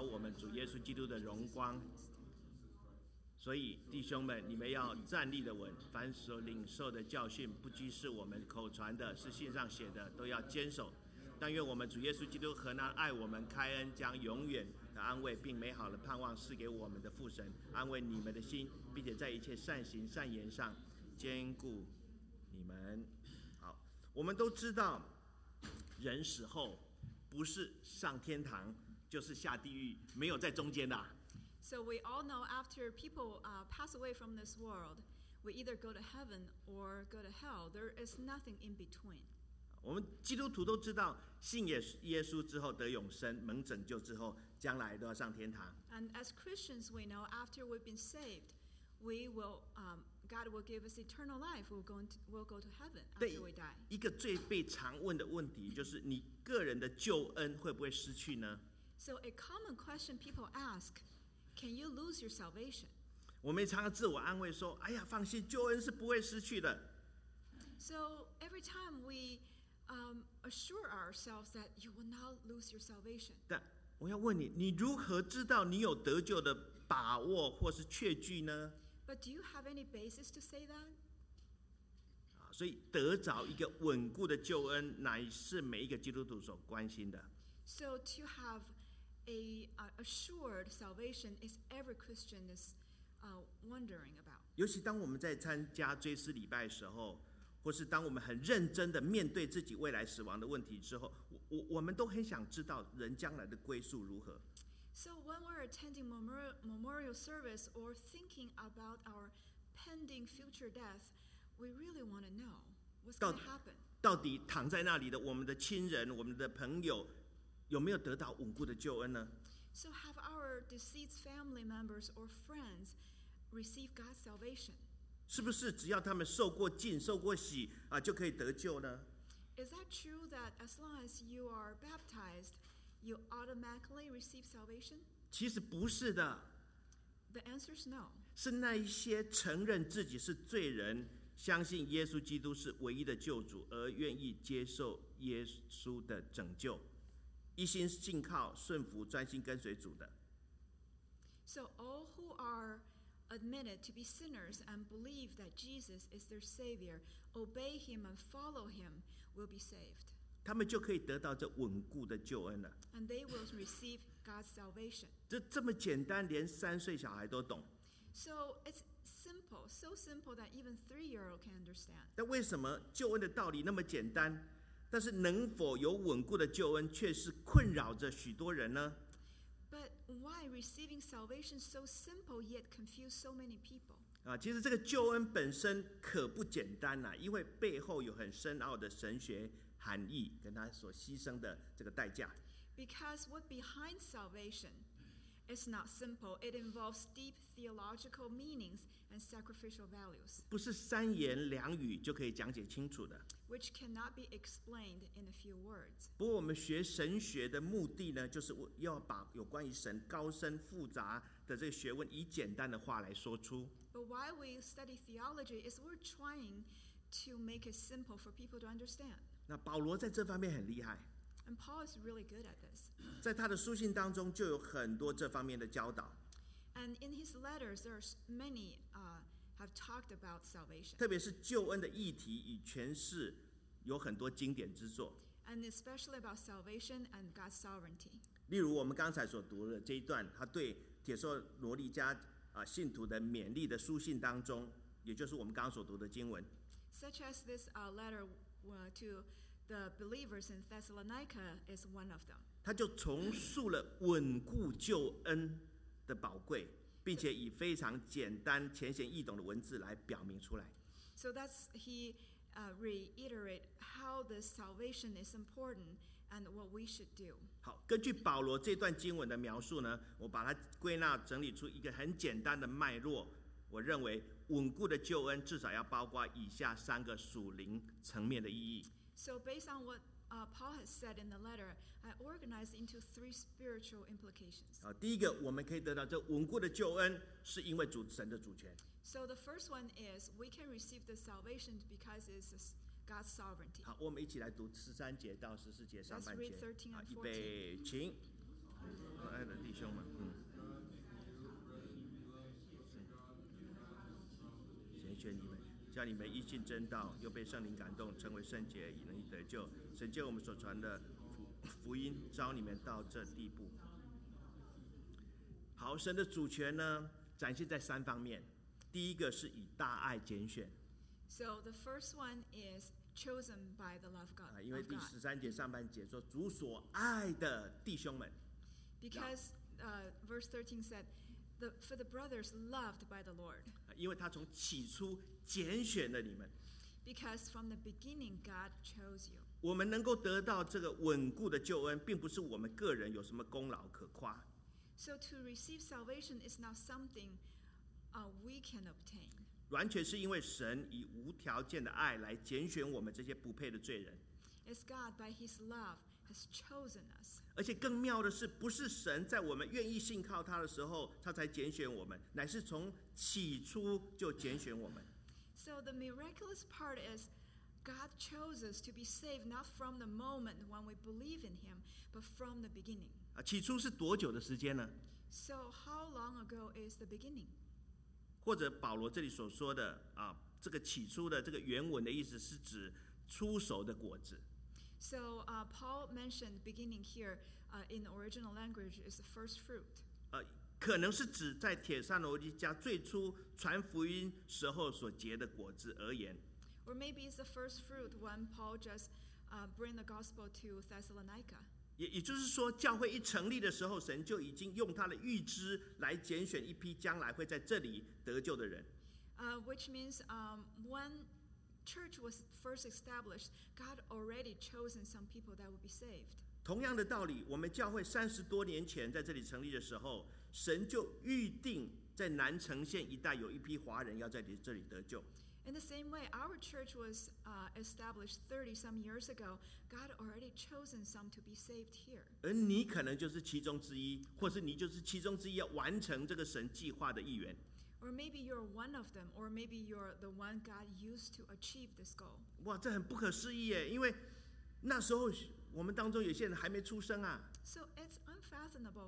我们主耶稣基督的荣光。所以弟兄们，你们要站立的稳，凡所领受的教训，不拘是我们口传的，是信上写的，都要坚守。但愿我们主耶稣基督和那爱我们开恩将永远的安慰并美好的盼望赐给我们的父神，安慰你们的心，并且在一切善行善言上坚固你们。好，我们都知道人死后不是上天堂就是下地狱，没有在中间的。 So we all know after people pass away from this world, we either go to heaven or go to hell. There is nothing in between. 我们基督徒都知道，信耶稣之后得永生，蒙拯救之后，将来都要上天堂。 And as Christians, we know after we've been saved, we will God will give us eternal life. We'll go to heaven after we die. 一个最被常问的问题就是，你个人的救恩会不会失去呢？ So a common question people ask, can you lose your salvation? 我们常常自我安慰说：“哎呀，放心，救恩是不会失去的。” So every time we assure ourselves that you will not lose your salvation. 但我要问你，你如何知道你有得救的把握或是确据呢？ But do you have any basis to say that? 所以得着一个稳固的救恩，乃是每一个基督徒所关心的。 So to have a assured salvation is every Christian is wondering about. 尤其当我们在参加追思礼拜的时候，或是当我们很认真的面对自己未来死亡的问题之后，我们都很想知道人将来的归宿如何。 So when we're attending memorial service or thinking about our pending future death, we really want to know what's going to happen. 到底躺在那里的我们的亲人、我们的朋友，有没有得到稳固的救恩呢？ So have our deceased family members or friends receive God's salvation? 是不是只要他们受过浸、受过洗就可以得救呢？ Is that true that as long as you are baptized, you automatically receive salvation? 其实不是的。 The answer is no. 是那一些承认自己是罪人，相信耶稣基督是唯一的救主，而愿意接受耶稣的拯救，一心信靠、顺服、专心跟随主的。 So all who are admitted to be sinners and believe that Jesus is their Savior, obey Him and follow Him, will be saved. 他们就可以得到这稳固的救恩了。 And they will receive God's salvation. 这么简单，连3岁小孩都懂。 So it's simple, so simple that even 3-year-old can understand. 但为什么救恩的道理那么简单，但是能否有稳固的救恩，却是困扰着许多人呢？ But why receiving salvation so simple yet confuse so many people? 其实这个救恩本身可不简单呐，因为背后有很深奥的神学含义，跟他所牺牲的这个代价。 Because what behind salvation is not simple. It involves deep theological meanings and sacrificial values, 不是3言2语就可以讲解清楚的。 which cannot be explained in a few words. 不过我们学神学的目的呢，就是要把有关于神高深复杂的这个学问，以简单的话来说出。 But why we study theology is we're trying to make it simple for people to understand. 那保罗在这方面很厉害， And Paul is really good at this. 在他的书信当中就有很多这方面的教导。 And in his letters, there's many have talked about salvation. 特别是救恩的议题与诠释，有很多经典之作。 And especially about salvation and God's sovereignty. 例如我们刚才所读的这一段，他对帖撒罗尼迦信徒的勉励的书信当中，也就是我们刚刚所读的经文， Such as this letter to the believers in Thessalonica is one of them. 他就重述了稳固救恩的宝贵，并且以非常简单、浅显易懂的文字来表明出来。 So that's he reiterate how this salvation is important and what we should do. 好，根据保罗这段经文的描述呢，我把它归纳整理出一个很简单的脉络。我认为稳固的救恩至少要包括以下3个属灵层面的意义。 So based on what Paul has said in the letter, I organized into 3 spiritual implications. 第一个，我们可以得到这稳固的救恩，是因为神的主权。 So the first one is we can receive the salvation because it's God's sovereignty. 好，我们一起来读13节到14节上半节。 Let's read 13 and 预备，请，亲爱的弟兄们。 全你们，叫你们因信真道，又被圣灵感动，成为圣洁，以能得救。神借我们所传的福音，召你们到这地步。好，神的主权呢，展现在3方面。第一个是以大爱拣选。 So the first one is chosen by the love of God. 因为第13节上半节说，主所爱的弟兄们。 Because verse 13 said, for the brothers loved by the Lord. 因为他从起初拣选了你们。 Because from the beginning God chose you. 我们能够得到这个稳固的救恩，并不是我们个人有什么功劳可夸。 So to receive salvation is not something we can obtain. 完全是因为神以无条件的爱来拣选我们这些不配的罪人。 As God by His love has chosen us. 而且更妙的是，不是神在我们愿意信靠他的时候，他才拣选我们，乃是从起初就拣选我们。 So the miraculous part is, God chose us to be saved not from the moment when we believe in Him, but from the beginning. 起初是多久的时间呢？ So how long ago is the beginning? 或者保罗这里所说的这个起初的这个原文的意思是指初熟的果子。 So Paul mentioned beginning here in the original language is the first fruit. 可能是指在帖撒罗尼迦最初传福音时候所结的果子而言。 Or maybe it's the first fruit when Paul just bring the gospel to Thessalonica. 也就是说，教会一成立的时候，神就已经用他的预知来拣选一批将来会在这里得救的人。 Which means when church was first established, God already chosen some people that would be saved. 同样的道理，我们教会30多年前在这里成立的时候，神就预定在南城县一带有一批华人要在这里得救。 In the same way, our church was established 30-some years ago. God already chosen some to be saved here. 而你可能就是其中之一，或是你就是其中之一要完成这个神计划的一员。 Or maybe you're one of them, or maybe you're the one God used to achieve this goal. 哇，这很不可思议耶！因为那时候我们当中有些人还没出生啊。 So it's unfathomable.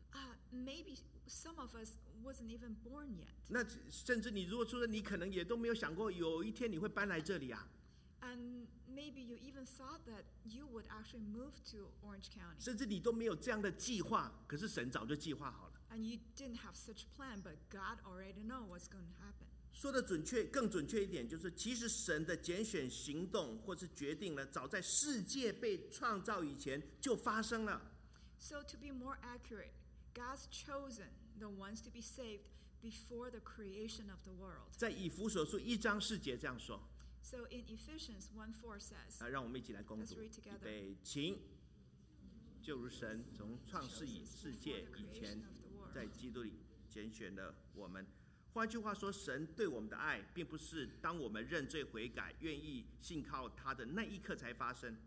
Maybe some of us wasn't even born yet. 那甚至你如果出生，你可能也都没有想过有一天你会搬来这里啊。 And maybe you even thought that you would actually move to Orange County. 甚至你都没有这样的计划，可是神早就计划好了。 And you didn't have such plan, but God already know what's going to happen. 说的更准确一点，就是其实神的拣选行动或是决定呢，早在世界被创造以前就发生了。 So to be more accurate, God's chosen the ones to be saved before the creation of the world. 在以弗所书1章4节这样说。 So in Ephesians 1:4 says, 让我们一起来攻读。 Let's read together. 预备，请。就如神从创世世界以前，在基督里拣选了我们。换句话说，神对我们的爱，并不是当我们认罪悔改、愿意信靠他的那一刻才发生。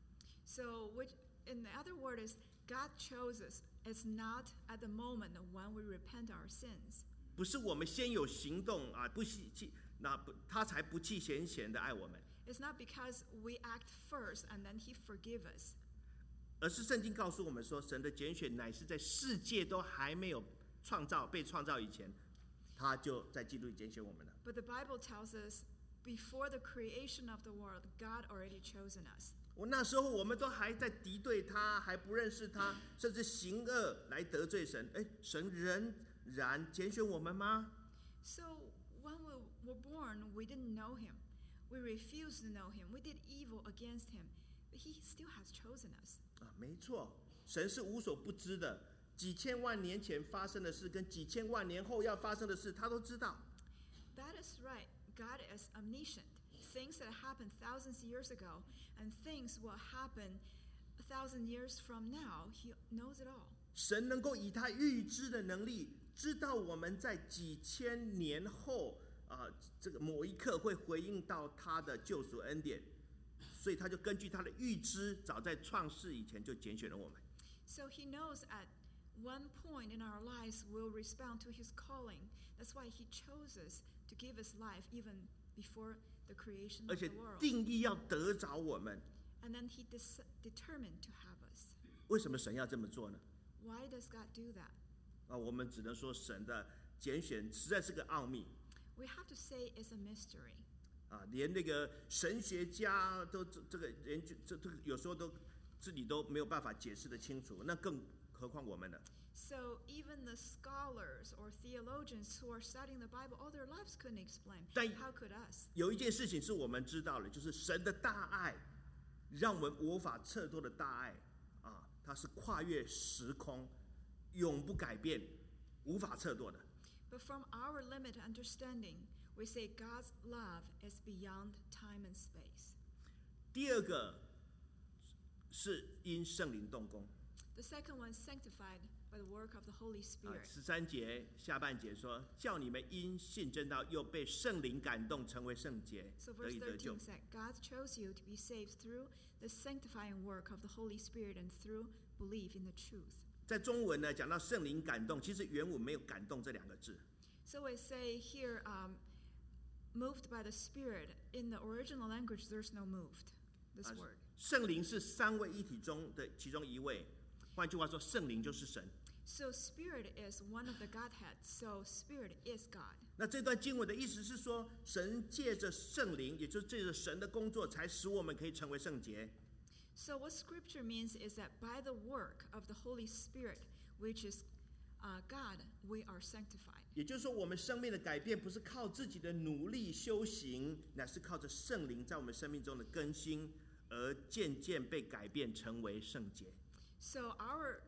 So, which, in the other word is, God chose us. It's not at the moment when we repent our sins. 不是我们先有行动他才不弃嫌嫌的爱我们。 It's not because we act first and then He forgive us. 而是圣经告诉我们说，神的拣选乃是在世界都还没有被创造以前，他就在基督里拣选我们了。 But the Bible tells us, before the creation of the world, God already chosen us. 那时候我们都还在敌对他，还不认识他，甚至行恶来得罪神。神仍然拣选我们吗？ So when we were born, we didn't know Him. We refused to know Him. We did evil against Him. But He still has chosen us. 没错，神是无所不知的，几千万年前发生的事，跟几千万年后要发生的事，他都知道。 That is right. God is omniscient. Things that happened thousands of years ago and things will happen 1,000 years from now, He knows it all. 神能够以他预知的能力，知道我们在几千年后这个某一刻会回应到他的救赎恩典，所以他就根据他的预知，早在创世以前就拣选了我们。 So He knows at one point in our lives we'll respond to His calling. That's why He chose us to give us life even before the creation 而 of 且 the world. 定义要得着我们。 And then He determined to have us. 为什么神要这么做呢？ Why does God do that? 我们只能说神的拣选实在是个奥秘。 we have to say it's a mystery. 连那个神学家都这个研究，这个有时候都自己都没有办法解释得清楚，那更何况我们呢？ So even the scholars or theologians who are studying the Bible all their lives couldn't explain. 但 How could us? 有一件事情是我们知道的，就是神的大爱，让我们无法测度的大爱它是跨越时空，永不改变，无法测度的。 But from our limited understanding, we say God's love is beyond time and space. 第二个是因圣灵动工。 The second one, sanctified by the work of the Holy Spirit. 13节下半节说，叫你们因信真道，又被圣灵感动，成为圣洁， So 得 verse 以得救 13 said, God chose you to be saved through the sanctifying work of the Holy Spirit and through belief in the truth. 在中文呢，讲到圣灵感动，其实原文没有感动这两个字。 So we say here, moved by the Spirit. In the original language, there's no moved, this word. 圣灵是三位一体中的其中一位，换句话说，圣灵就是神。 So Spirit is one of the Godhead. So Spirit is God. 那这段经文的意思是说，神借着圣灵，也就是借着神的工作，才使我们可以成为圣洁。 So what Scripture means is that by the work of the Holy Spirit, which is God, we are sanctified. 也就是说，我们生命的改变不是靠自己的努力修行，乃是靠着圣灵在我们生命中的更新，而渐渐被改变成为圣洁。 So our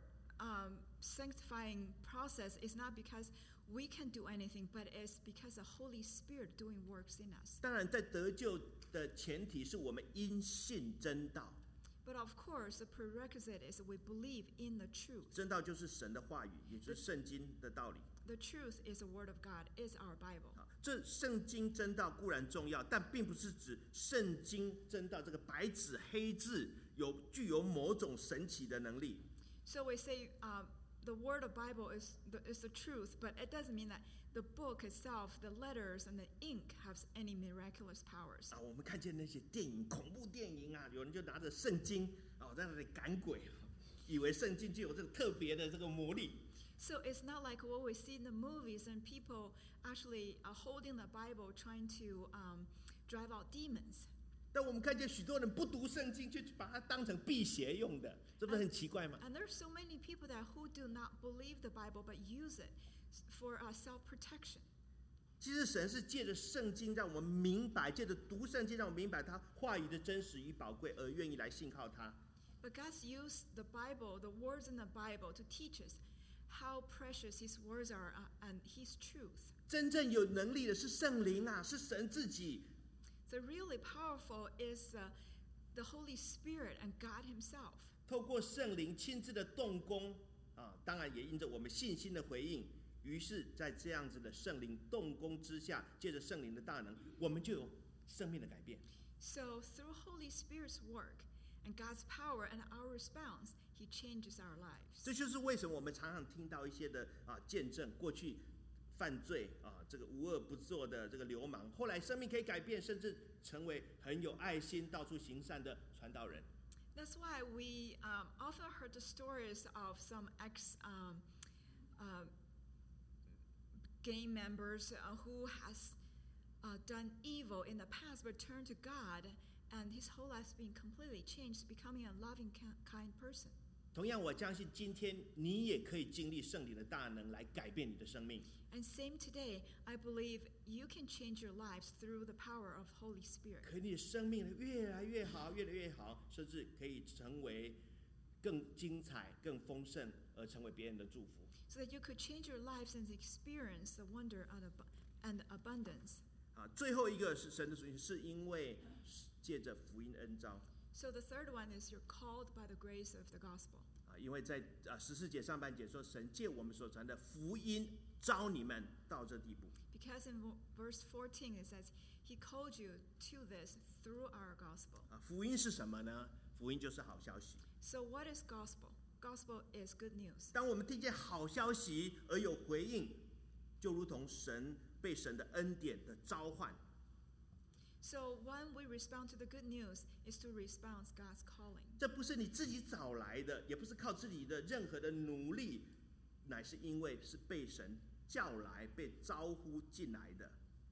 sanctifying process is not because we can do anything, but it's because the Holy Spirit doing works in us. 当然，在得救的前提是我们因信真道， But of course, the prerequisite is we believe in the truth. 真道就是神的话语，也就是圣经的道理。 The truth is the Word of God, is our Bible. 这圣经真道固然重要，但并不是指圣经真道这个白纸黑字具有某种神奇的能力。 So we say the Word of Bible is the truth, but it doesn't mean that the book itself, the letters and the ink have any miraculous powers. 我们看见那些电影，恐怖电影有人就拿着圣经在那里赶鬼，以为圣经就有这个特别的这个魔力。 So it's not like what we see in the movies and people actually holding the Bible trying to drive out demons. 但我们看见许多人不读圣经，却把它当成辟邪用的，这不是很奇怪吗？ And there's so many people who do not believe the Bible but use it for self-protection. 其实神是借着圣经让我们明白，借着读圣经让我们明白他话语的真实与宝贵，而愿意来信靠他。 But God's used the Bible, the words in the Bible, to teach us how precious His words are and His truth. 真正有能力的是圣灵是神自己。 The really powerful is the Holy Spirit and God Himself. 透过圣灵亲自的动工当然也因着我们信心的回应，于是在这样子的圣灵动工之下，借着圣灵的大能，我们就有生命的改变。 So through Holy Spirit's work and God's power and our response, He changes our lives. 这就是为什么我们常常听到一些的见证，过去犯罪这个无恶不作的这个流氓，后来生命可以改变，甚至成为很有爱心、到处行善的传道人。 That's why we often heard the stories of some gang members who has done evil in the past, but turned to God, and his whole life has been completely changed, becoming a loving, kind person. 同样，我相信今天你也可以经历圣灵的大能来改变你的生命。 And same today, I believe you can change your lives through the power of Holy Spirit. 可你的生命越来越好，越来越好，甚至可以成为更精彩、更丰盛，而成为别人的祝福。 So that you could change your lives and experience the wonder and abundance. 最后一个是神的属性，是因为借着福音恩召。 So the third one is you're called by the grace of the gospel. 因为在14节上半节说，神借我们所传的福音召你们到这地步。 Because in verse 14 it says, He called you to this through our gospel. 福音是什么呢？福音就是好消息。 So what is gospel? Gospel is good news. 当我们听见好消息而有回应，就如同被神的恩典的召唤。 So when we respond to the good news is to respond to God's calling. 这不是你自己找来的，也不是靠自己的任何的努力，乃是因为是被神叫来、被招呼进来的。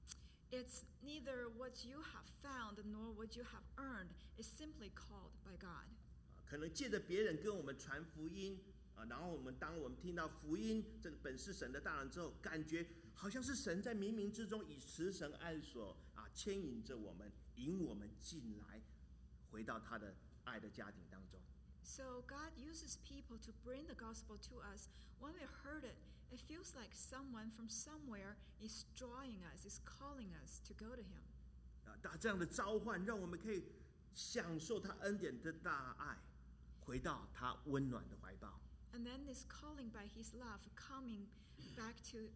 It's neither what you have found nor what you have earned. It's simply called by God. 可能借着别人跟我们传福音然后当我们听到福音这个本是神的大能之后，感觉好像是神在冥冥之中以慈绳爱索牵引着我们，引我们进来，回到他的爱的家庭当中。 So God uses people to bring the gospel to us. When we heard it, it feels like someone from somewhere is drawing us, is calling us to go to Him. 这样的召唤，让我们可以享受他恩典的大爱，回到他温暖的怀抱。 And then this calling by His love, coming back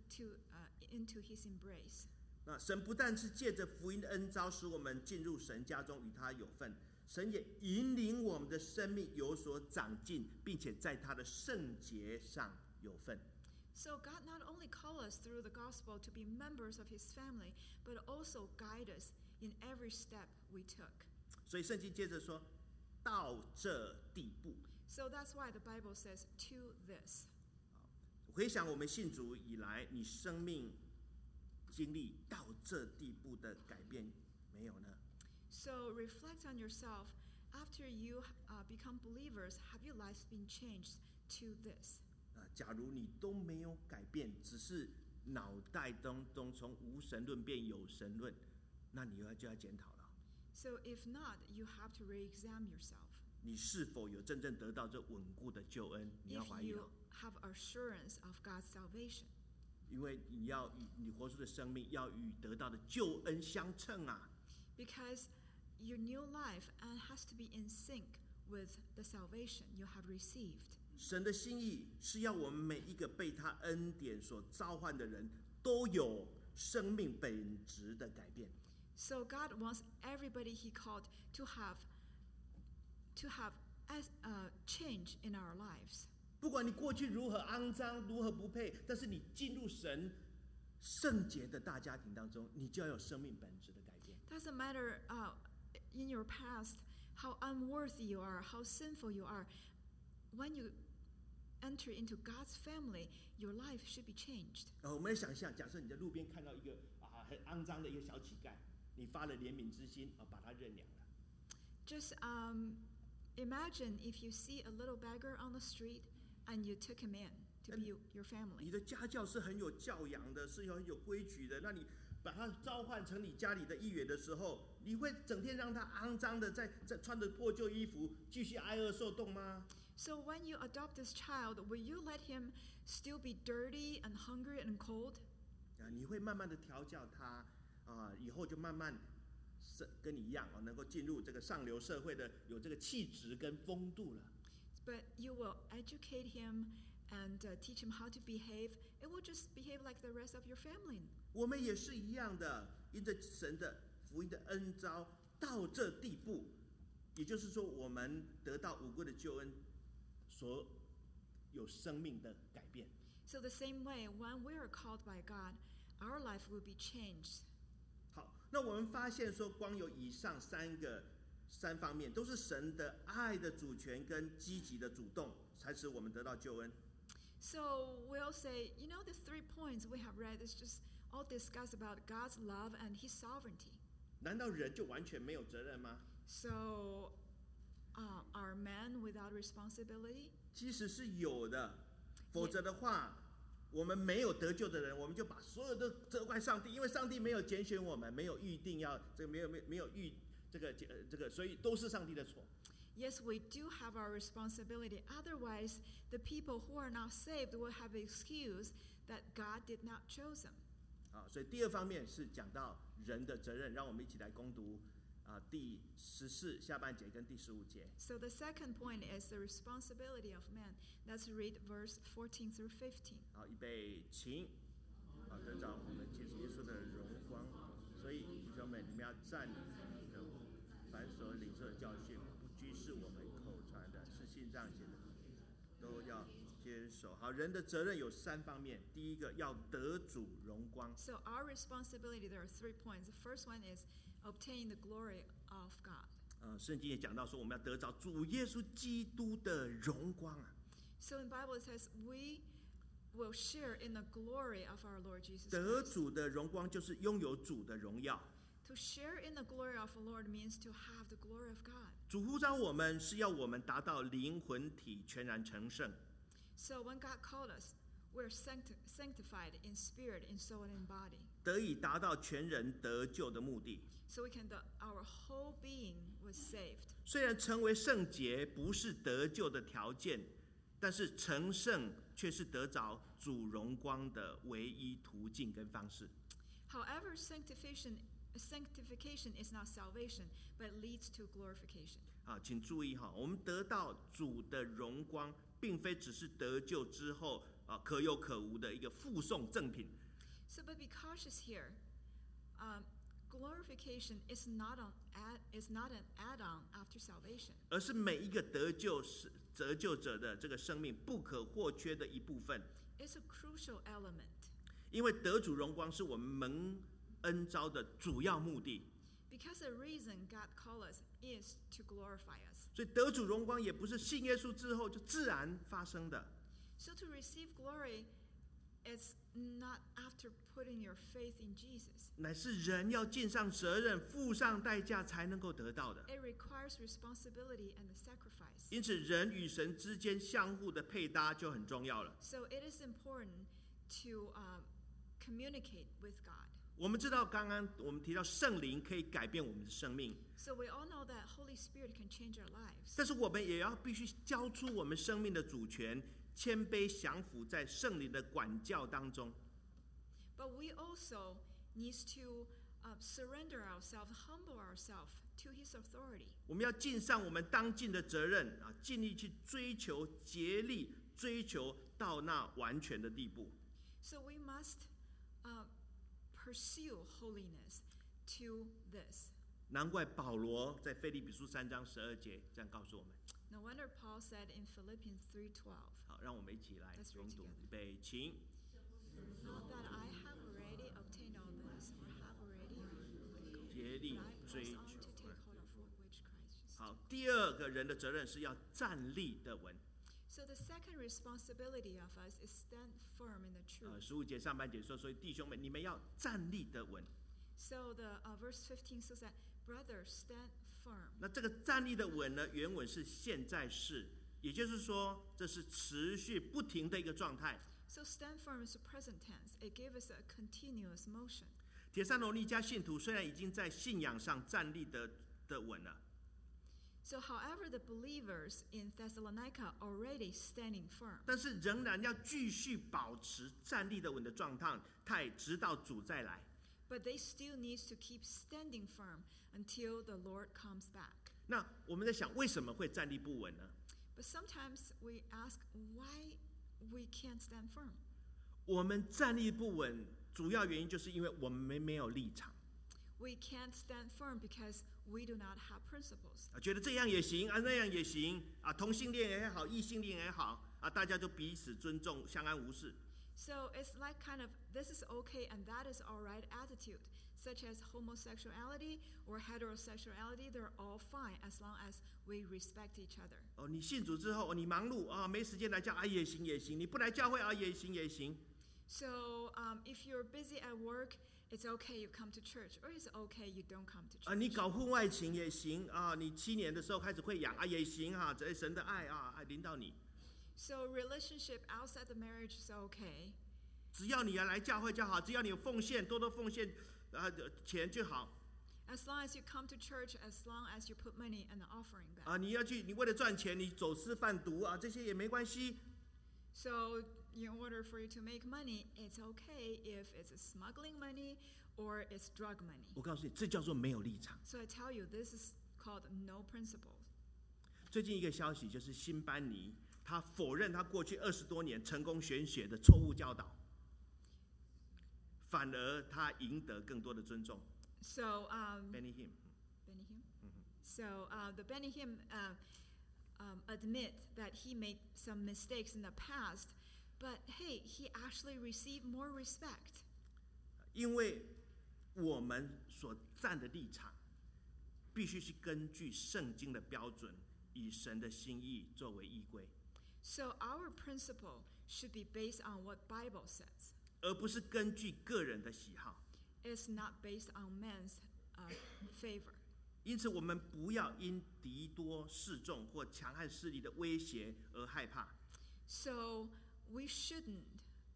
into His embrace. 那神不但是借着福音的恩召，使我们进入神家中与他有份，神也引领我们的生命有所长进，并且在他的圣洁上有份。 So God not only calls us through the gospel to be members of His family, but also guide us in every step we took. 所以圣经接着说，到这地步。 So that's why the Bible says to this. 回想我们信主以来，你生命经历到这地步的改变没有呢？ So reflect on yourself. After you become believers, have your lives been changed to this? 假如你都没有改变，只是脑袋当中从无神论变有神论，那你就要检讨了。 So if not, you have to re-examine yourself. 你是否有真正得到这稳固的救恩？你要怀疑 If 了。 you have assurance of God's salvation. 因为你活出的生命要与得到的救恩相称啊。 Because your new life has to be in sync with the salvation you have received. 神的心意是要我们每一个被他恩典所召唤的人都有生命本质的改变。 So God wants everybody He called to have change in our lives. 不管你过去如何肮脏，如何不配，但是你进入神圣洁的大家庭当中，你就要有生命本质的改变。 Doesn't matter in your past how unworthy you are, how sinful you are. When you enter into God's family, your life should be changed. 我们来想象，假设你在路边看到一个很肮脏的一个小乞丐，你发了怜悯之心把他认养了。 Just imagine if you see a little beggar on the street and you took him in to be your family. 你的家教是很有教养的，是很有规矩的。那你把他召唤成你家里的一员的时候，你会整天让他肮脏的在穿着破旧衣服继续挨饿受冻吗？ So when you adopt this child, will you let him still be dirty and hungry and cold? 你会慢慢的调教他以后就慢慢跟你一样能够进入这个上流社会的有这个气质跟风度了。 But you will educate him and teach him how to behave. It will just behave like the rest of your family. 我们也是一样的，因着神的福音的恩召到这地步，也就是说，我们得到无归的救恩，所有生命的改变。 So the same way, when we are called by God, our life will be changed. 好，那我们发现说，光有以上三方面，都是神的爱的主权跟积极的主动，才使我们得到救恩。 So we'll say, the 3 points we have read is just all discuss about God's love and His sovereignty. 难道人就完全没有责任吗？ So are men without responsibility? 其实是有的，否则的话，我们没有得救的人，我们就把所有的责怪上帝，因为上帝没有拣选我们，没有预定要没有预这个，所以都是上帝的错。 Yes, we do have our responsibility. Otherwise, the people who are not saved will have an excuse that God did not choose them. 所以第二方面是讲到人的责任，让我们一起来攻读第14下半节跟第15节。 So the second point is the responsibility of man. Let's read verse 14 through 15. 好，预备，请。得着我们耶稣的荣光。所以弟兄们，你们要站立的，凡所领受的教训，不拘是我们口传的，是信上写的，都要坚守。好，人的责任有3方面。第一个要得主荣光。 So our responsibility, there are 3 points. The first one is obtain the glory of God. 圣经也讲到说，我们要得着主耶稣基督的荣光啊。 So in the Bible it says we will share in the glory of our Lord Jesus 得 Christ. 主的荣光就是拥有主的荣耀。 To share in the glory of the Lord means to have the glory of God. 主呼召我们是要我们达到灵魂体全然成圣。 So when God called us, we're sanctified in spirit, in soul, and in body. 得以达到全人得救的目的。 So our whole being was saved. 虽然成为圣洁不是得救的条件，但是成圣却是得着主荣光的唯一途径跟方式。 However, sanctification is not salvation, but leads to glorification. 请注意我们得到主的荣光，并非只是得救之后可有可无的一个附送赠品。 So, but be cautious here. Glorification is not an add-on after salvation. 而是每一个得救者的这个生命不可或缺的一部分。 It's a crucial element. 因为得主荣光是我们蒙恩召的主要目的。 Because the reason God called us is to glorify us. 所以得主荣光也不是信耶稣之后就自然发生的。 So to receive glory, it's not after putting your faith in Jesus. 乃是人要尽上责任，付上代价才能够得到的。 It requires responsibility and a sacrifice. 因此，人与神之间相互的配搭就很重要了。 So it is important to communicate with God. 我们知道，刚刚我们提到圣灵可以改变我们的生命， So we all know that Holy Spirit can change our lives. 但是我们也要必须交出我们生命的主权，谦卑降服在圣灵的管教当中。 But we also need to surrender ourselves, humble ourselves to His authority. 我们要尽上我们当尽的责任尽力去追求、竭力追求到那完全的地步。 So we must pursue holiness to this. 难怪保罗在腓立比书3章12节这样告诉我们。 No wonder Paul said in Philippians 3:12, 好，让我们一起来 Let's read 诵读 together. 预备，请。 Not that I have already obtained all this or have already 竭 but 力 I 追 press 求 on to take hold of which Christ is. 好，第二个人的责任是要站立的稳。 So the second responsibility of us is stand firm in the truth. 15节上半节说，所以弟兄们，你们要站立的稳。 So the verse 15 says that, brothers, stand firm. 那这个站立的稳呢，原文是现在式，也就是说，这是持续不停的一个状态。 So stand firm is a present tense. It gives us a continuous motion. 帖撒罗尼迦信徒虽然已经在信仰上站立的稳了， So however, the believers in Thessalonica are already standing firm. 但是仍然要继续保持站立的稳的状态，直到主再来。 But they still need to keep standing firm until the Lord comes back. 那我们在想，为什么会站立不稳呢？ But sometimes we ask why we can't stand firm. 我们站立不稳，主要原因就是因为我们没有立场。 We can't stand firm because we do not have principles. 觉得这样也行那样也行同性恋也好，异性恋也好大家就彼此尊重，相安无事。 So it's like kind of this is okay and that is all right attitude, such as homosexuality or heterosexuality. They're all fine as long as we respect each other. 你信主之后你忙碌没时间来教也行也行，你不来教会也行也行。 So if you're busy at work, it's okay you come to church, or it's okay you don't come to church. 你搞婚外情也行你7年的时候开始会养也行这神的爱临到你。 So relationship outside the marriage is okay. 只要你要来教会就好，只要你有奉献，多多奉献钱就好。 As long as you come to church, as long as you put money in the offering bag. 你为了赚钱，你走私贩毒这些也没关系。 So in order for you to make money, it's okay if it's smuggling money or it's drug money. 我告诉你，这叫做没有立场。 So I tell you, this is called no principle. 最近一个消息就是辛班尼，他否认他过去20多年成功玄学的错误教导，反而他赢得更多的尊重。 So Benny Hinn. So the Benny Hinn admit that he made some mistakes in the past, but hey, he actually received more respect. 因为我们所站的立场，必须是根据圣经的标准，以神的心意作为依归。 So our principle should be based on what Bible says. 而不是根据个人的喜好。 It's not based on man's favor. 因此，我们不要因敌多势众或强悍势力的威胁而害怕。 So we shouldn't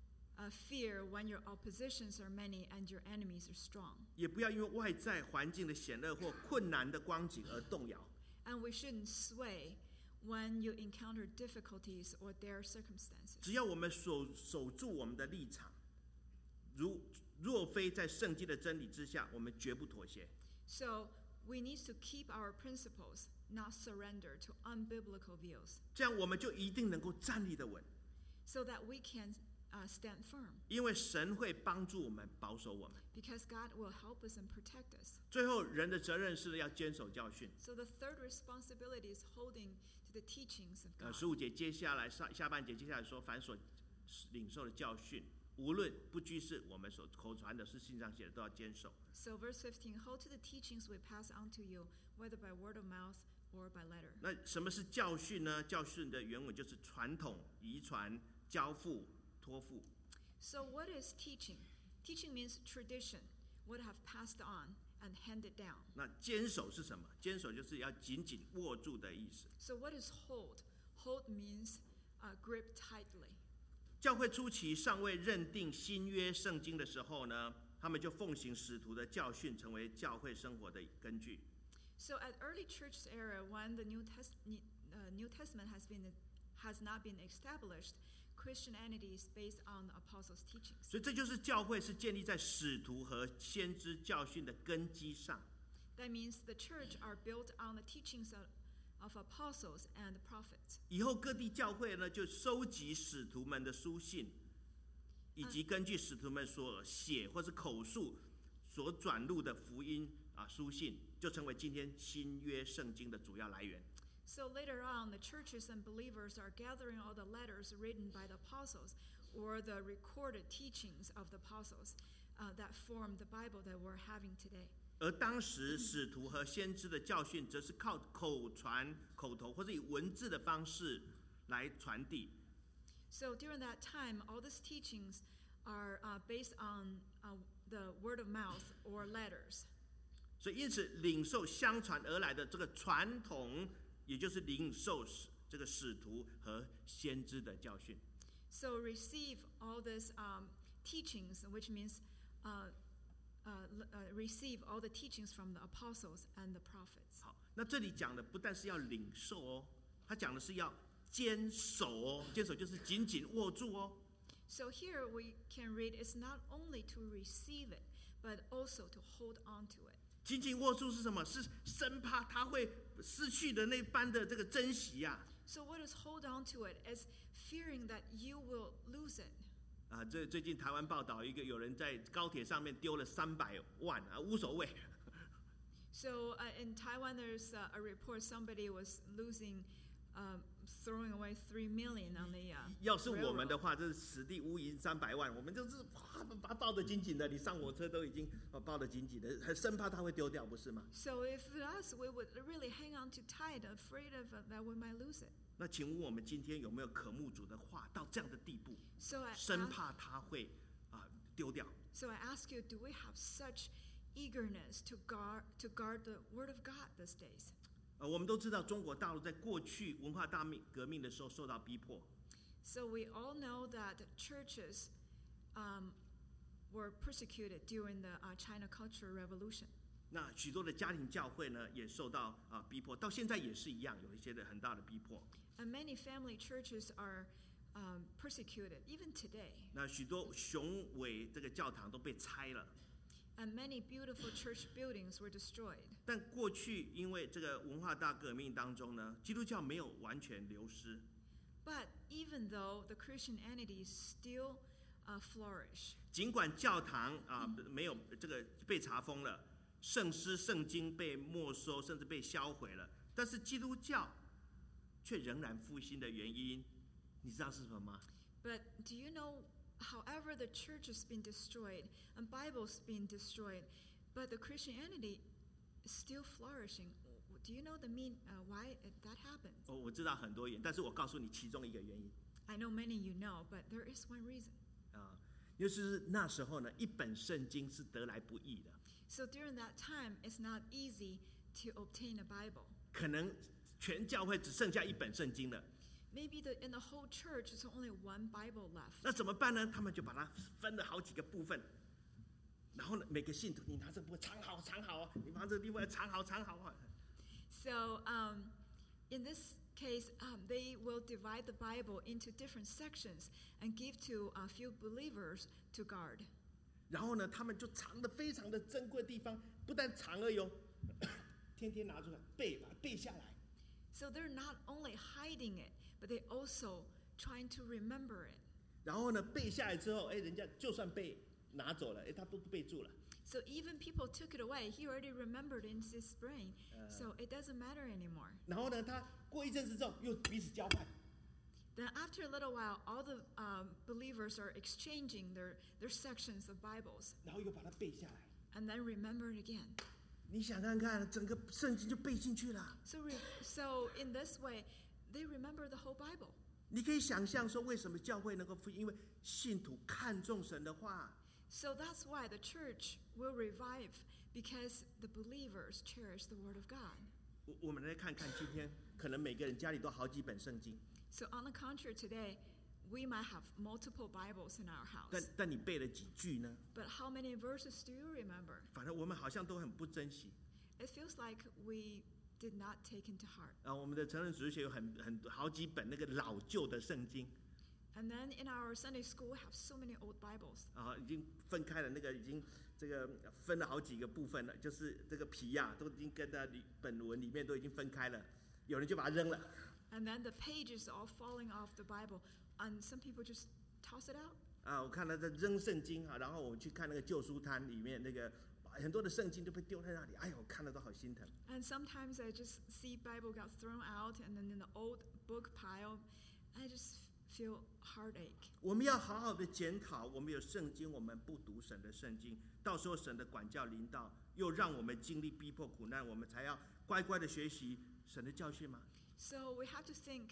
fear when your oppositions are many and your enemies are strong. 也不要因为外在环境的险恶或困难的光景而动摇。 And we shouldn't sway when you encounter difficulties or their circumstances. 只要我们守住我们的立场，若非在圣经的真理之下，我们绝不妥协。 So we need to keep our principles, not surrender to unbiblical views, 这样我们就一定能够站立得稳， so that we can stand firm, 因为神会帮助我们，保守我们。 because God will help us and protect us. 最后，人的责任是要坚守教训。 So the third responsibility is holding to the teachings of God. 15节接下来下半节接下来说，凡所领受的教训，无论不拘是我们所口传的，是信上写的，都要坚守。 So verse 15, hold to the teachings we pass on to you, whether by word of mouth or by letter. 那什么是教训呢？教训的原文就是传统、遗传、交付、托付。 So what is teaching? Teaching means tradition, what have passed on and handed down. 那坚守是什么？坚守就是要紧紧握住的意思。 So what is hold? Hold means grip tightly. 教会初期尚未认定新约圣经的时候呢，他们就奉行使徒的教训，成为教会生活的根据。 So at early church era, when the New Testament has not been established, Christianity is based on the apostles' teachings. 所以这就是教会是建立在使徒和先知教训的根基上。 That means the church are built on the teachings of apostles and prophets. 以后各地教会呢，就收集使徒们的书信，以及根据使徒们所写或是口述所转录的福音书信，就成为今天新约圣经的主要来源。 So later on, the churches and believers are gathering all the letters written by the apostles or the recorded teachings of the apostles that form the Bible that we're having today. 而当时使徒和先知的教训，则是靠口传、口头或者以文字的方式来传递。 So during that time, all these teachings are based on the word of mouth or letters. 所以因此，领受相传而来的这个传统，也就是领受这个使徒和先知的教训。 So receive all these teachings, which means receive all the teachings from the apostles and the prophets. 好，那这里讲的不但是要领受哦，他讲的是要坚守哦，坚守就是紧紧握住哦。 So here we can read it's not only to receive it, but also to hold on to it. 紧紧握住是什么？是生怕他会失去的那般的这个珍惜呀。 So what is hold on to it is fearing that you will lose it. 最近台湾报道有人在高铁上面丢了300万无所谓。 So in Taiwan, there's a report somebody was throwing away 3 million on the 要是我们的 railroad. 话，这是此地无银300万，我们就是把它抱得紧紧的。你上火车都已经抱得紧紧的，很生怕它会丢掉，不是吗？ So if us, we would really hang on too tight, afraid of that we might lose it. 那请问我们今天有没有渴慕主的话到这样的地步， So I 生怕它会丢掉？ ask you, do we have such eagerness to guard the word of God these days? 我们都知道中国大陆在过去文化大革命的时候受到逼迫， So we all know that churches were persecuted during the China Cultural Revolution. 那许多的家庭教会呢也受到逼迫，到现在也是一样，有一些的很大的逼迫。 And many family churches are persecuted, even today. 那许多雄伟这个教堂都被拆了。 And many beautiful church buildings were destroyed. 但过去因为这个文化大革命当中呢，基督教没有完全流失。 But even though the Christianity still flourish, 尽管教堂没有这个被查封了，圣诗圣经被没收，甚至被销毁了，但是基督教却仍然复兴的原因，你知道是什么吗？ but do you know, however the church has been destroyed and Bible's been destroyed, but the Christianity is still flourishing. Do you know why that happens? 我知道很多原因，但是我告诉你其中一个原因。 I know many you know, but there is one reason. 就是那时候呢，一本圣经是得来不易的。 So during that time, it's not easy to obtain a Bible. 可能全教会只剩下一本圣经了。 Maybe in the whole church, there's only one Bible left. 那怎么办呢？他们就把它分了好几个部分，然后呢，每个信徒你拿这部分藏好啊，你把这另外藏好啊。 So in this case, they will divide the Bible into different sections and give to a few believers to guard. 然后呢，他们就藏得非常的珍贵的地方，不但藏而已哦，天天拿出来把它背下来。 So they're not only hiding it, but they also trying to remember it. 然后呢，背下来之后，人家就算被拿走了，他都背住了。 So even people took it away, he already remembered in his brain. So it doesn't matter anymore. 然后呢，他过一阵子之后又彼此交换。 Then after a little while, all the believers are exchanging their sections of Bibles. 然后又把它背下来。 And then remember it again. 你想看看，整个圣经就背进去了。 So in this way, they remember the whole Bible. 你可以想象说，为什么教会能够复兴？因为信徒看重神的话。 So that's why the church will revive, because the believers cherish the Word of God. 我们来看看今天，可能每个人家里都好几本圣经。 So on the contrary, today we might have multiple Bibles in our house. 但你背了几句呢？ But how many verses do you remember? 反正我们好像都很不珍惜。 It feels like we did not take into heart. 我们的成人主日学有好几本那个老旧的圣经。 And then in our Sunday school, we have so many old Bibles. 已经分开了，那个已经这个分了好几个部分了，就是这个皮都已经跟在本文里面都已经分开了，有人就把它扔了。 And then the pages are all falling off the Bible, and some people just toss it out. 我看到在扔圣经然后我去看那个旧书摊里面那个很多的圣经就被丢在那里，哎呦，看了都好心疼。 And sometimes I just see Bible got thrown out, and then in the old book pile, I just feel heartache. 我们要好好的检讨，我们有圣经，我们不读神的圣经，到时候神的管教临到，又让我们经历逼迫苦难，我们才要乖乖的学习神的教训吗？ So we have to think,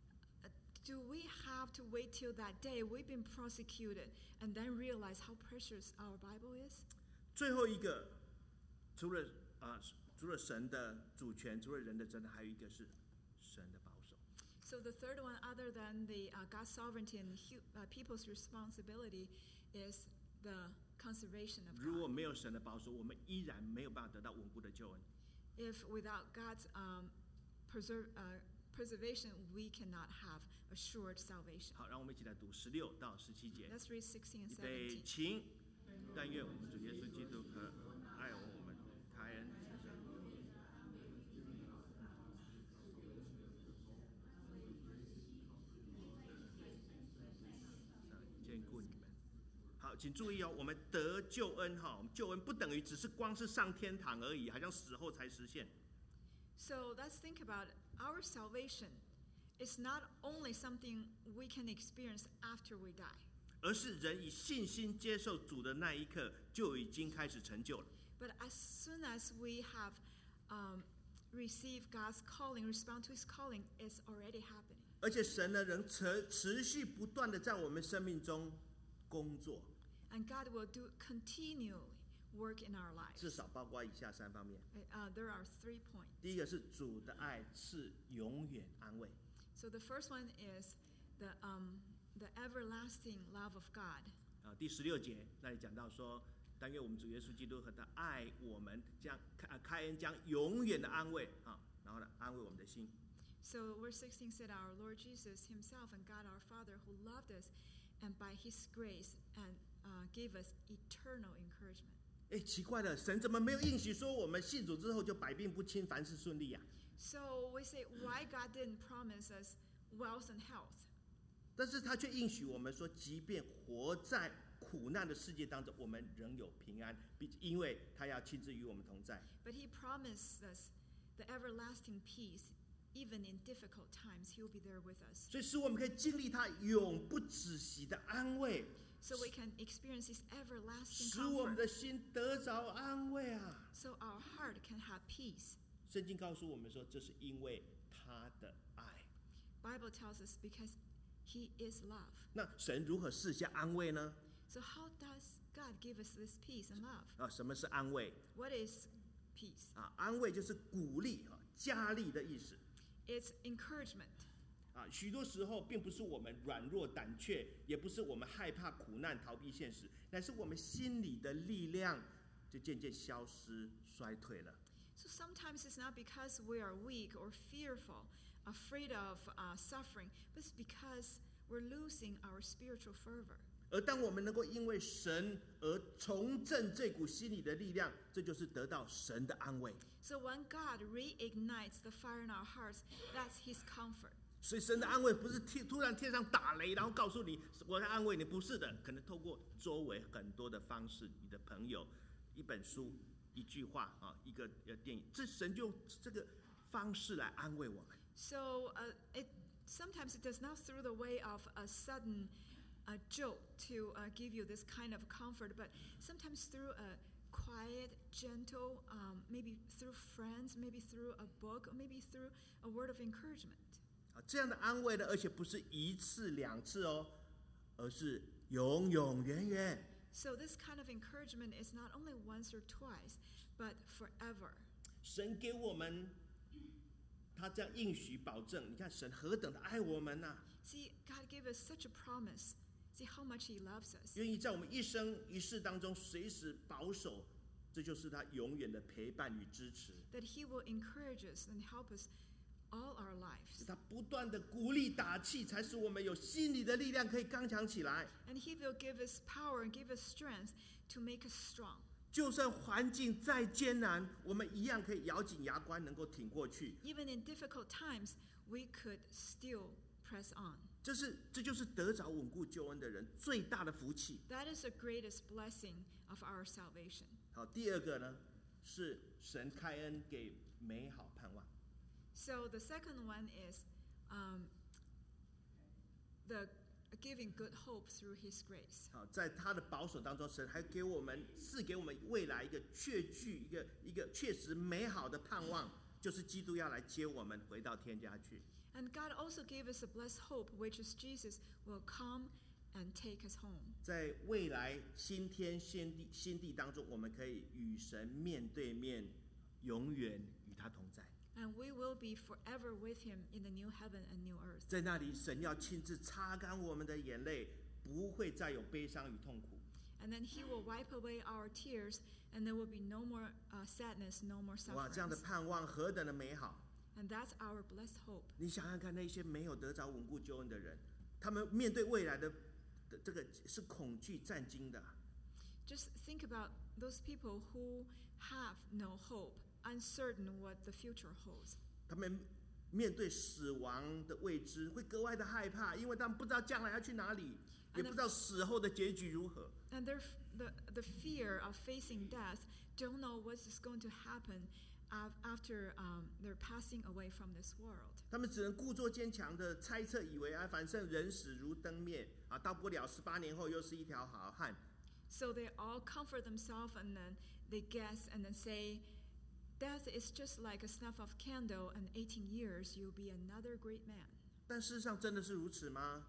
do we have to wait till that day we've been prosecuted and then realize how precious our Bible is? 最后一个，除了神的主权，除了人的责任，还有一个是神的保守。 So the third one, other than the God's sovereignty and people's responsibility, is the conservation of 如果 God. 没有神的保守，我们依然没有办法得到稳固的救恩。 If without God's preservation, we cannot have assured salvation. 好，让我们一起来读16到17节。 Let's read 16 and 预备， 17. 请。但愿我们主耶稣基督和爱我们开恩的神坚固你们。好，请注意哦，我们得救恩救恩不等于只是光是上天堂而已，好像死后才实现。 So let's think about it. Our salvation is not only something we can experience after we die, 而是人以信心接受主的那一刻，就已经开始成就了。 but as soon as we have received God's calling, respond to His calling, it's already happening. 而且神呢，仍持续不断的在我们生命中工作， And God will do continually work in our lives. 至少包括以下3方面。 There are 3 points. 第一个是主的爱是永远安慰。 So the first one is the everlasting love of God. 第16节那里讲到说，但愿我们主耶稣基督和他爱我们，将开恩将永远的安慰然后呢安慰我们的心。 So verse 16 said, Our Lord Jesus Himself and God our Father who loved us and by His grace and gave us eternal encouragement. 奇怪了，神怎么没有应许说我们信主之后就百病不侵，凡事顺利呀？ So we say, why God didn't promise us wealth and health? 但是他却应许我们说，即便活在苦难的世界当中，我们仍有平安，因为他要亲自与我们同在。 But He promised us the everlasting peace. Even in difficult times, He will be there with us. 所以使我们可以经历他永不止息的安慰， So we can experience His everlasting 使我们 comfort. 的心得着安慰啊！ So our heart can have peace. 圣经告诉我们说，这是因为他的爱。 Bible tells us because He is love. 那神如何赐下安慰呢？ So how does God give us this peace and love? 什么是安慰？ What is peace? 安慰就是鼓励加力的意思。 It's encouragement. 许多时候并不是我们软弱胆怯，也不是我们害怕苦难逃避现实，乃是我们心里的力量就渐渐消失衰退了。 So sometimes it's not because we are weak or fearful, afraid of suffering, but it's because we're losing our spiritual fervor. 而当我们能够因为神而重振这股心里的力量，这就是得到神的安慰。 So when God reignites the fire in our hearts, that's His comfort. 所以神的安慰不是突然天上打雷，然后告诉你我在安慰你，不是的，可能透过周围很多的方式，你的朋友、一本书、一句话一个电影，这神就用这个方式来安慰我们。 So sometimes it does not through the way of a sudden joke to give you this kind of comfort, but sometimes through a quiet, gentle, maybe through friends, maybe through a book, or maybe through a word of encouragement. 这样的安慰呢，而且不是一次两次而是永永远远。 So this kind of encouragement is not only once or twice, but forever. 神给我们他这样应许保证，你看神何等的爱我们呐！ See, God gave us such a promise. See how much He loves us. 愿意在我们一生一世当中随时保守，这就是他永远的陪伴与支持。 That He will encourage us and help us all our lives. 他不断的鼓励打气，才使我们有心理的力量可以刚强起来。 And He will give us power and give us strength to make us strong. 就算环境再艰难，我们一样可以咬紧牙关，能够挺过去。 Even in difficult times, we could still press on. 这就是得着稳固救恩的人最大的福气。 That is the greatest blessing of our salvation. 好，第二个呢，是神开恩给美好盼望。 So the second one is the giving good hope through His grace. 好，在他的保守当中，神还给我们未来一个确据、一个确实美好的盼望，就是基督要来接我们回到天家去。 And God also gave us a blessed hope, which is Jesus will come and take us home. 在未来新天新地当中，我们可以与神面对面，永远与他同在。 And we will be forever with Him in the new heaven and new earth. 在那里，神要亲自擦干我们的眼泪，不会再有悲伤与痛苦。 And then He will wipe away our tears, and there will be no more sadness, no more 哇，这样的 suffering. 盼望何等的美好！ And that's our blessed hope. 你想想看，那些没有得着稳固救恩的人，他们面对未来的这个是恐惧战惊的。 Just think about those people who have no hope, uncertain what the future holds. 他们面对死亡的未知，会格外的害怕，因为他们不知道将来要去哪里，也不知道死后的结局如何。 And the fear of facing death, don't know what is going to happen after they're passing away from this world. 他们只能故作坚强的猜测，以为反正人死如灯灭到不了18年后又是一条好汉。 So they all comfort themselves and then they guess and then say, death is just like a snuff of candle, and 18 years you'll be another great man. 但事实上真的是如此吗？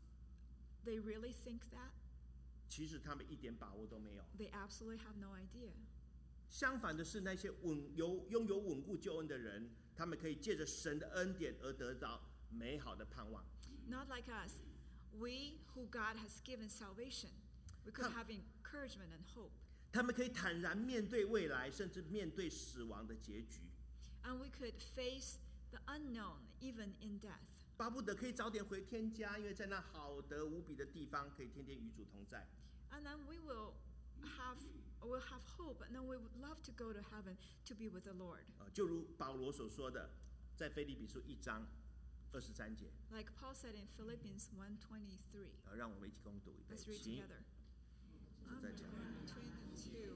They really think that? 其实他们一点把握都没有。 They absolutely have no idea. 相反的是，那些拥有稳固救恩的人，他们可以借着神的恩典而得到美好的盼望。 Not like us. We who God has given salvation, we could have encouragement and hope. 他们可以坦然面对未来，甚至面对死亡的结局。 And we could face the unknown even in death. 巴不得可以早点回天家，因为在那好得无比的地方，可以天天与主同在。 And then we'll have hope, and then we would love to go to heaven to be with the Lord. 就如保罗所说的，在腓立比书1章23节。 Like Paul said in Philippians 1:23. 让我们一起共读一遍。 Let's read 请 together. 再讲。 Between the two.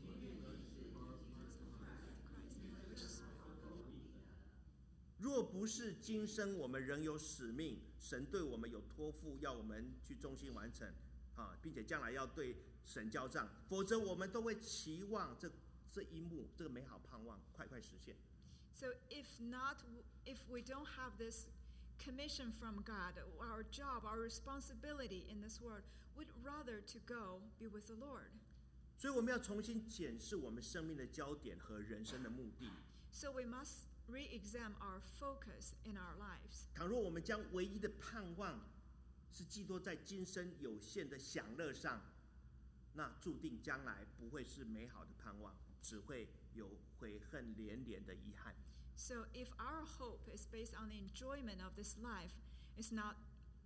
Which is 若不是今生我们仍有使命，神对我们有托付，要我们去忠心完成，并且将来要对神交账，否则我们都会期望这一幕，这个美好盼望快快实现。 So if we don't have this commission from God, our job, our responsibility in this world, we'd rather to go be with the Lord. 所以我们要重新检视我们生命的焦点和人生的目的。 So we must re-examine our focus in our lives. 倘若我们将唯一的盼望是寄托在今生有限的享乐上，那注定将来不会是美好的盼望，只会有悔恨连连的遗憾。 So if our hope is based on the enjoyment of this life, it's not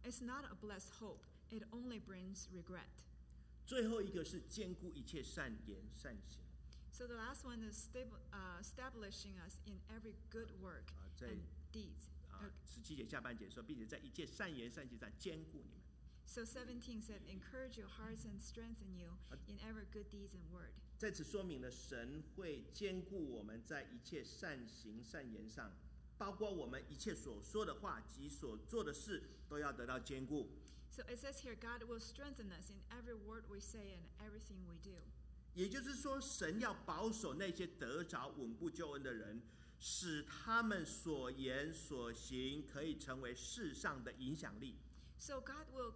a blessed hope. It only brings regret. 最后一个是兼顾一切善言善行。 So the last one is establishing us in every good work and deeds. 17节下半节说，并且在一切善言善行上兼顾你们。 So 17 said, encourage your hearts and strengthen you in every good deeds and word. 在此说明了神会兼顾我们在一切善行善言上，包括我们一切所说的话及所做的事都要得到兼顾。 So it says here, God will strengthen us in every word we say and everything we do. 也就是说，神要保守那些得着稳固救恩的人，使他们所言所行可以成为世上的影响力。 So God will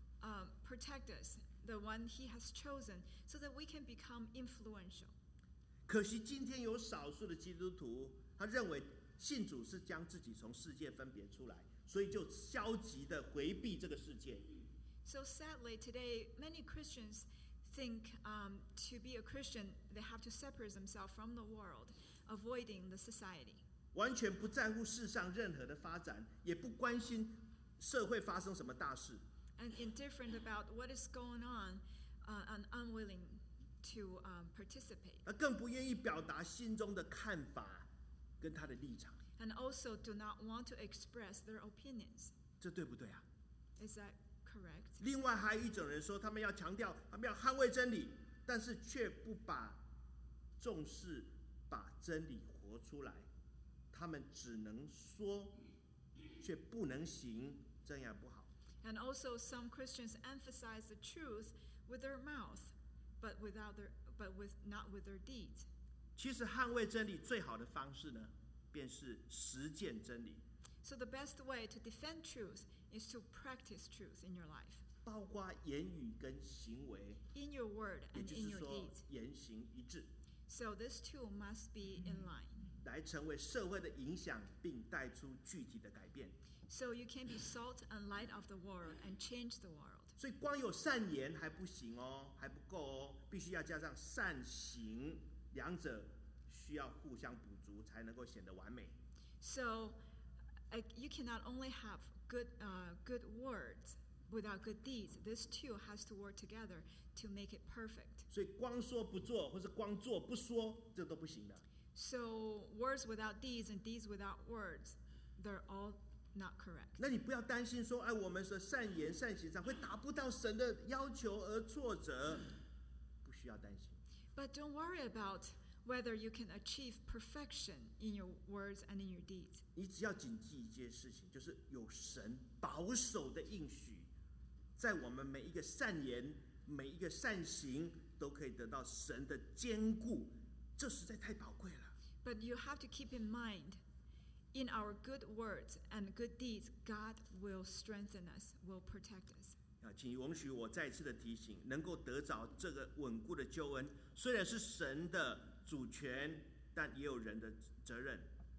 protect us, the one He has chosen, so that we can become influential. 可惜今天有少数的基督徒，他认为信主是将自己从世界分别出来，所以就消极的回避这个世界。 So sadly, today many Christians think to be a Christian, they have to separate themselves from the world, avoiding the society. 完全不在乎世上任何的发展，也不关心社会发生什么大事。 And indifferent about what is going on, and unwilling to participate. 更不愿意表达心中的看法跟他的立场。 And also do not want to express their opinions. 这对不对啊？ Is that correct? 另外还有一种人说，他们要强调，他们要捍卫真理，但是却不把重视把真理活出来。他们只能说，却不能行，这样不好。 And also some Christians emphasize the truth with their mouth, but not with their deeds. 其实捍卫真理最好的方式呢，便是实践真理。 So the best way to defend truth is to practice truth in your life. 包括言语跟行为， In your word 也 and 就 in 是 your 说 deeds. 言行一致， So this too must be in line. 来成为社会的影响，并带出具体的改变。 So you can be salt and light of the world and change the world. 所以光有善言还不行哦，还不够哦，必须要加上善行，两者需要互相补足，才能够显得完美。 So you cannot only have good words without good deeds. This too has to work together to make it perfect. 所以光说不做，或是光做不说，这都不行的。 So words without deeds and deeds without words, they're all not correct. 那你不要担心说，哎，我们的善言善行上会达不到神的要求而挫折，不需要担心。 But don't worry about whether you can achieve perfection in your words and in your deeds. 你只要谨记一件事情，就是有神保守的应许，在我们每一个善言、每一个善行，都可以得到神的坚固，这实在太宝贵了。 But you have to keep in mind, in our good words and good deeds, God will strengthen us, will protect us. 请允许我再次的提醒，能够得着这个稳固的救恩，虽然是神的主权，但也有人的责任。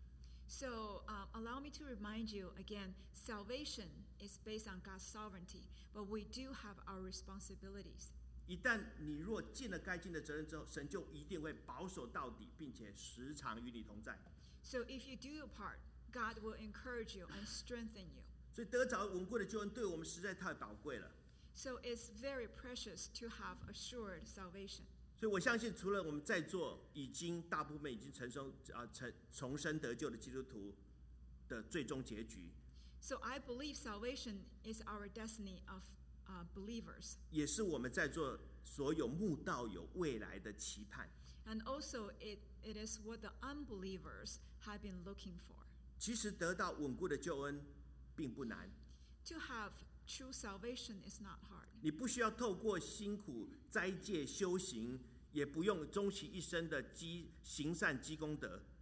So allow me to remind you again, salvation is based on God's sovereignty, but we do have our responsibilities. 一旦你若尽了该尽的责任之后，神就一定会保守到底，并且时常与你同在。 So if you do your part, God will encourage you and strengthen you. 所以得着稳固的救恩，对我们实在太宝贵了。 So it's very precious to have assured salvation. 所以我相信，除了我们在座大部分已经重生得救的基督徒的最终结局， So I believe salvation is our destiny of believers. 也是我们在座所有慕道友未来的期盼。 And also it is what the unbelievers have been looking for. 其实得到稳固的救恩并不难， To have true salvation is not hard. 你不需要透过辛苦斋戒修行，也不用终其一生的行善积功德。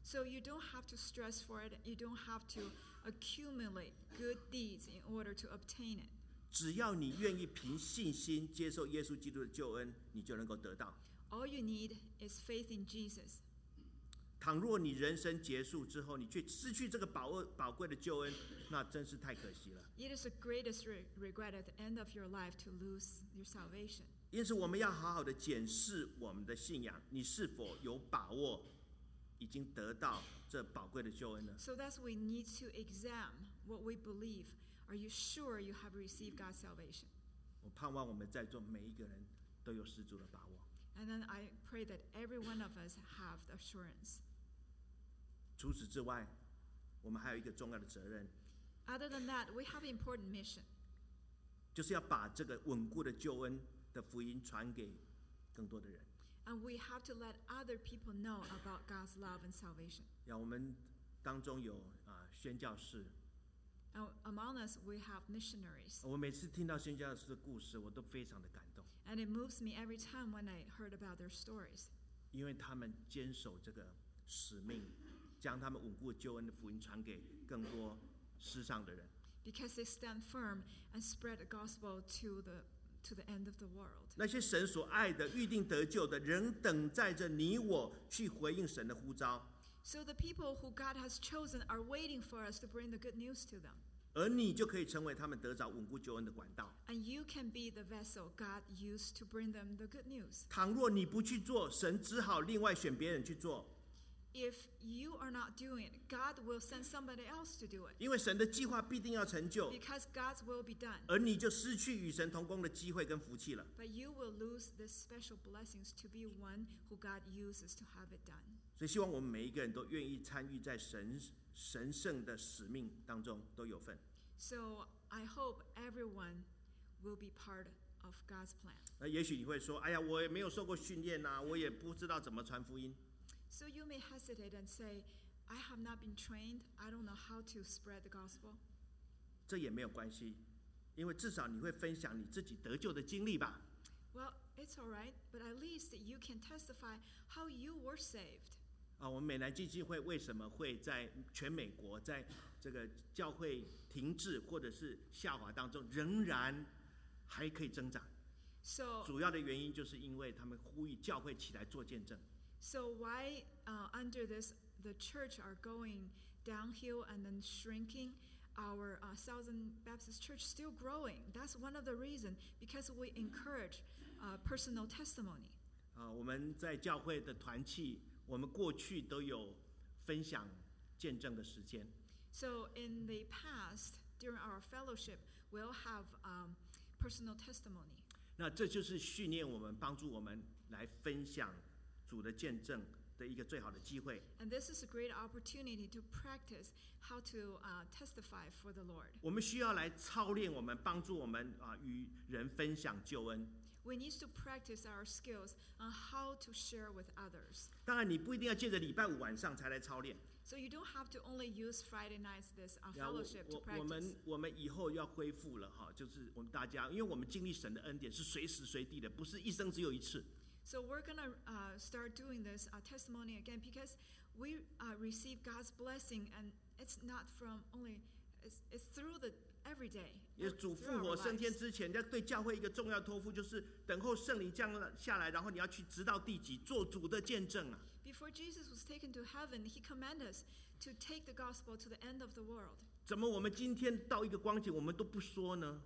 So you don't have to stress for it. You don't have to accumulate good deeds in order to obtain it. 只要你愿意凭信心接受耶稣基督的救恩，你就能够得到。 All you need is faith in Jesus. 倘若你人生结束之后，你却失去这个宝贵的救恩，那真是太可惜了。 It is the greatest regret at the end of your life to lose your salvation. 因此，我们要好好的检视我们的信仰，你是否有把握已经得到这宝贵的救恩呢？ So that's we need to examine what we believe. Are you sure you have received God's salvation? 我盼望我们在座每一个人都有十足的把握。 And then I pray that every one of us have the assurance. 除此之外，我们还有一个重要的责任， Other than that, we have an important mission. 就是要把这个稳固的救恩的福音传给更多的人。 And we have to let other people know about God's love and salvation. 让我们当中有宣教士， Now, among us, we have missionaries. 我每次听到宣教士的故事，我都非常的感动， And it moves me every time when I heard about their stories. 因为他们坚守这个使命，将他们稳固救恩的福音传给更多世上的人。 Because they stand firm and spread the gospel to the end of the world. 那些神所爱的、预定得救的，仍等待着你我去回应神的呼召。 So the people who God has chosen are waiting for us to bring the good news to them. 而你就可以成为他们得着稳固救恩的管道。 And you can be the vessel God used to bring them the good news. 倘若你不去做，神只好另外选别人去做， If you are not doing it, God will send somebody else to do it. 因为神的计划必定要成就， Because God's will be done. 而你就失去与神同工的机会跟福气了。 But you will lose the special blessings to be one who God uses to have it done. 所以希望我们每一个人都愿意参与在神圣的使命当中，都有份。 So I hope everyone will be part of God's plan. 那也许你会说：“哎呀，我也没有受过训练呐，我也不知道怎么传福音。” So you may hesitate and say, I have not been trained. I don't know how to spread the gospel. 这也没有关系，因为至少你会分享你自己得救的经历吧。 Well, it's all right, but at least you can testify how you were saved. 我们美南基金会为什么会在全美国，在这个教会停滞或者是下滑当中，仍然还可以增长？ So, 主要的原因就是因为他们呼吁教会起来做见证。 so why under this the church are going downhill and then shrinking? Our Southern Baptist Church still growing. That's one of the reasons because we encourage personal testimony. 我们在教会的团契，我们过去都有分享见证的时间。 So in the past, during our fellowship, we'll have personal testimony. 那这就是训练我们、帮助我们来分享主的见证的一个最好的机会。 And this is a great opportunity to practice how to testify for the Lord. 我们需要来操练我们，帮助我们与人分享救恩。 We need to practice our skills on how to share with others. 当然，你不一定要借着礼拜五晚上才来操练。 So you don't have to only use Friday nights this 然后 fellowship to practice. 我们以后要恢复了哈，就是我们大家，因为我们经历神的恩典是随时随地的，不是一生只有一次。 So we're gonna start doing this testimony again because we receive God's blessing, and it's not from only it's through the every day. 也主 through 复 our 活升天 lives. 之前，要对教会一个重要托付，就是等候圣灵降下来，然后你要去直到地极，做主的见证啊。 Before Jesus was taken to heaven, he commanded us to take the gospel to the end of the world. 怎么我们今天到一个光景，我们都不说呢？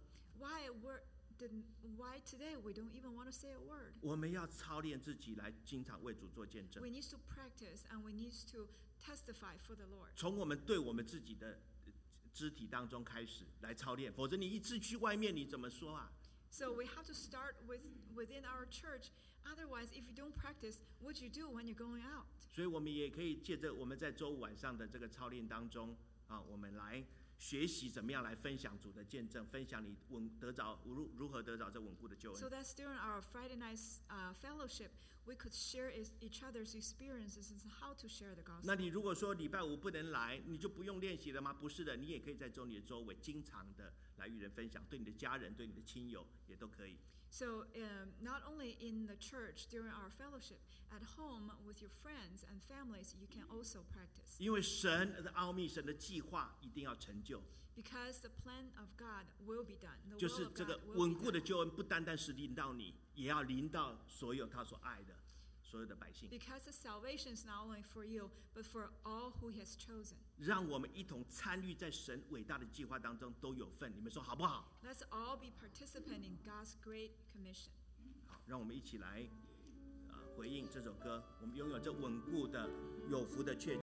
Why today we don't even want to say a word? 我们要操练自己来经常为主做见证 We，need to practice and we need to testify for the Lord. 从我们对我们自己的肢体当中开始来操练，否则你一次去外面，你怎么说啊？ So we have to start within our church. Otherwise, if you don't practice, what you do when you're going out? 所以我们也可以借着我们在周五晚上的这个操练当中我们来学习怎么样来分享主的见证，分享你如何得着这稳固的救 So 恩。 that's during our Friday night fellowship, we could share each other's experiences and how to share the 那 gospel. 你如果说礼拜五不能来，你就不用练习了吗？不是的，你也可以在你的周围经常的来与人分享，对你的家人、对你的亲友也都可以。 So not only in the church during our fellowship, at home with your friends and families, you can also practice. 因为神的奥秘、神的计划一定要成就， Because the plan of God will be done. The 就 will 是 of 这 God 个 will 稳 be 固的 done. 救恩，不单单是临到你，也要临到所有他所爱的所有的百姓。 Because the salvation is not only for you, but for all who He has chosen. 让我们一同参与在神伟大的计划当中，都有份。你们说好不好？ Let's all be participant in God's great commission. 好，让我们一起来回应这首歌。我们拥有这稳固的、有福的确